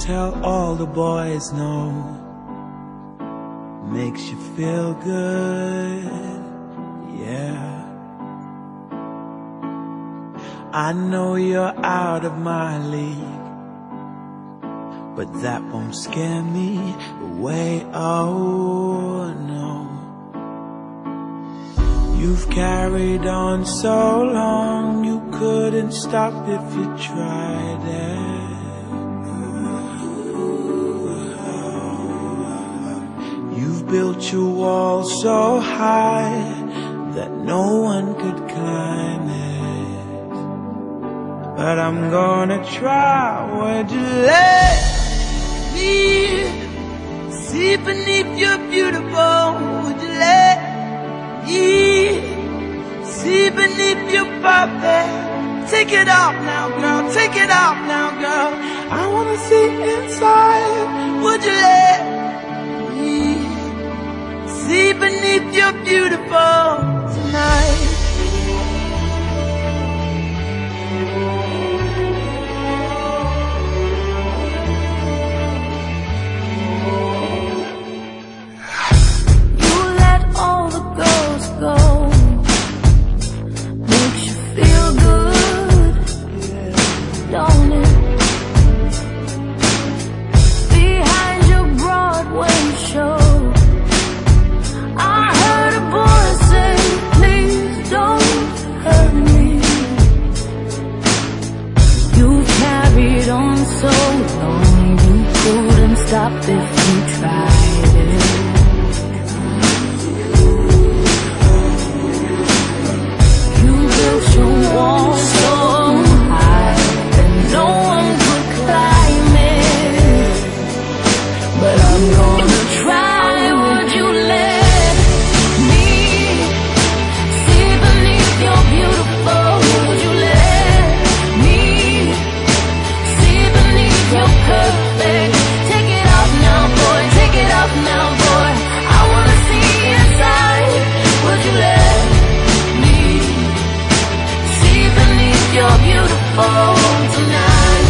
tell all the boys no. Makes you feel good, yeah. I know you're out of my league, but that won't scare me away, oh no. You've carried on so long, you couldn't stop if you tried it. You've built your wall so high that no one could climb it. But I'm gonna try. Would you let me see beneath your beautiful? Would you let me see beneath your perfect? Take it off now, girl. Take it off now, girl. I wanna see inside. Would you let me see beneath your beautiful tonight? You let all the girls go. Makes you feel good, don't it? Behind your Broadway show, I heard a voice say, please don't hurt me. You carried on so long, you couldn't stop if you tried it. You built your wall so high that no one could climb it. But I'm gonna try. Would you let me see beneath your beautiful? Would you let me see beneath your perfect? Take it off now, boy. Take it off now, boy. I wanna see inside. Would you let me see beneath your beautiful tonight?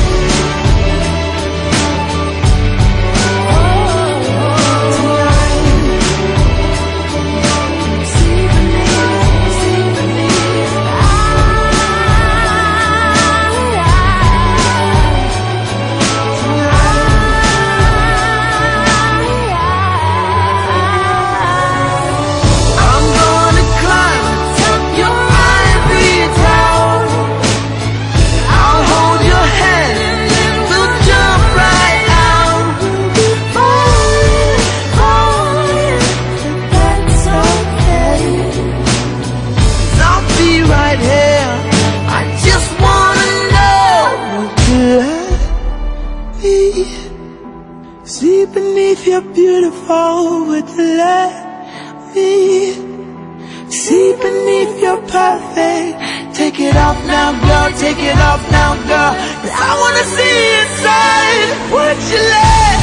I'm gonna climb atop your ivory tower. I'll hold your hand and then we'll jump right out. Falling, falling, that's okay. 'Cause I'll be right here. I just wanna know, would you let me see beneath your beautiful? Would you let me see beneath your perfect? Take it off now, girl. Take it off now, girl. 'Cause I wanna see inside. Would you let